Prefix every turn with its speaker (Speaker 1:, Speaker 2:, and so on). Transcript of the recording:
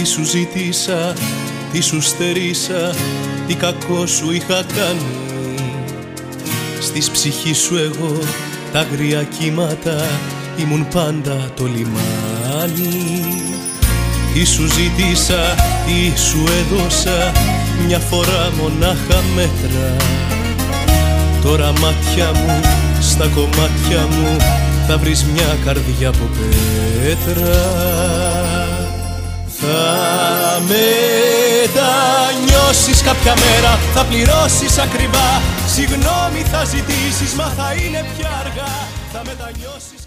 Speaker 1: Τι σου ζήτησα, τι σου στερήσα, τι κακό σου είχα κάνει. Στις ψυχής σου εγώ τα αγρία κύματα ήμουν πάντα το λιμάνι. Τι σου ζήτησα, τι σου έδωσα, μια φορά μονάχα μέτρα. Τώρα μάτια μου, στα κομμάτια μου θα βρεις μια καρδιά από πέτρα. Θα μετανιώσεις κάποια μέρα, θα πληρώσεις ακριβά. Συγγνώμη θα ζητήσεις, μα θα είναι πια αργά. Θα μετανιώσεις.